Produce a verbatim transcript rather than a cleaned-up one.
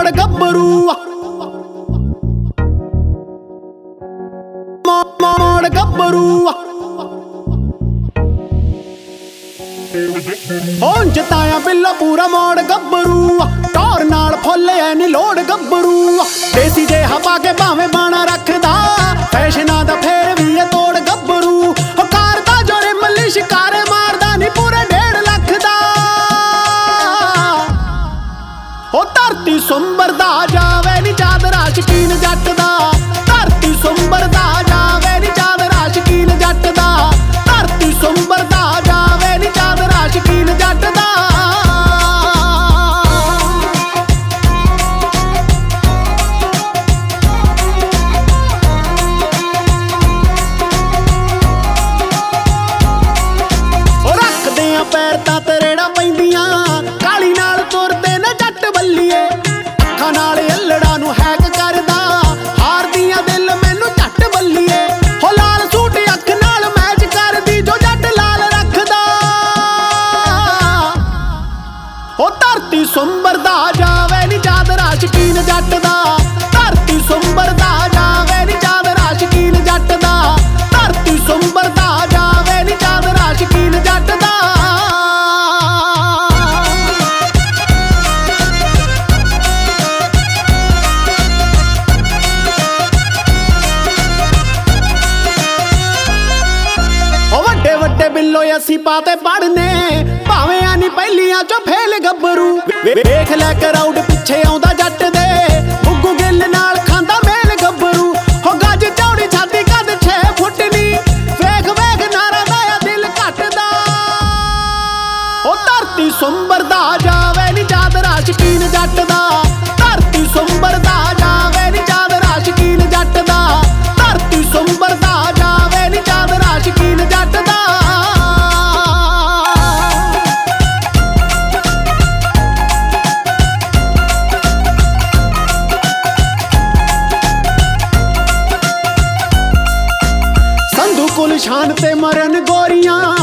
मोड़ गब्बरू मोड़ गब्बरू हों जताया बिल्लो पूरा मोड़ गब्बरू टौर नाल फुल ऐ नी लोड़ गब्बरू देसी जे हवा के भावें बाणा रखदा फैशना दा फेर भी है तोड़ गब्बरू कार दा जोरे मल्ली शिकारे मारदा नी पूरे डेढ़ लख दा ओ धरती सुंबर दा जावे नी चादरा शकीन जट दा धरती सुंबर दा जावे नी चादरा शकीन जट दा धरती सुंबर दा जावे नी चादरा शकीन जट दा पैर तां तरेड़ा पैंदियां काली नाल तुरदे ने जट बल्लीए अखां नाल अल्लड़ा नूं हैक करदा हार दियां दिल मैनू झट बल्लीए हो लाल सूट अख नाल मैच करदी जो जट लाल रखदा हो धरती सुंबर दा जावे नी चादरा शकीन जट दा धरती सुंबर दा जावे नी चादरा शकीन जट दा धरती सुंबर दा जावे नी चादरा शकीन जट दा बिल्लो असी पाते पढ़ने भावें आनी पहलियां चो फेल गब्बरू वेख लै क्राउड पिछे आउंदा जट दे गुग्गू गिल नाल खांदा मेल गब्बरू हो गज चौड़ी छाती कद छे फुट नी वेख वेख नारा दाया दिल घटदा ओ धरती सुंबर दा जावे नी चादरा शकीन जट दा धरती सुंबर दा जावे नी चादरा शकीन जट दा धरती सुंबर दा जावे नी चादरा शकीन जट दा शान ते मरन गोरियां